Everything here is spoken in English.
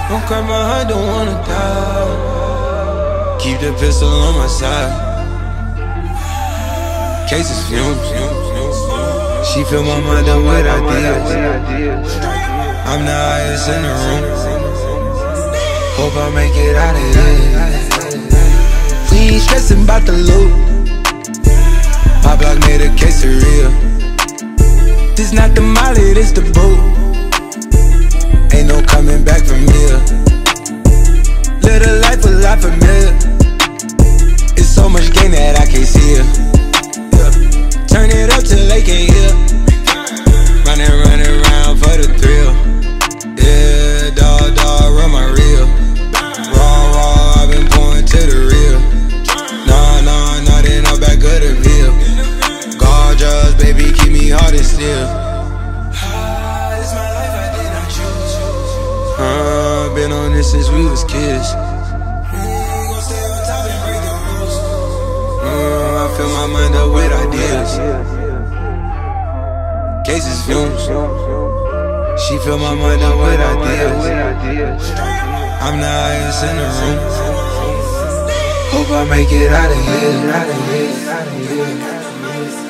Don't cry my heart, don't wanna die. Keep the pistol on my side. Cases fumes. She fill my mind up with ideas. I'm the highest in the room. Hope I make it out of here. We ain't stressing about the loot. My block made a quesadilla. This not the molly, this the boot. Ain't no coming back from here. Live a life a lot familiar. It's so much gain that I can't see it. Turn it up till they can't hear. Running around for the thrill. Yeah, dog, run my reel. Raw, I've been going to the real. Nah, then I'm back of the veil. Gorgeous, baby, keep me hard and still. This my life, I did not choose. Been on this since we was kids. Gon' stay on top and break the rules. I fill my mind up with ideas. Cases fumes. She fill my mind up with ideas. I'm the highest in the room. Hope I make it out of here.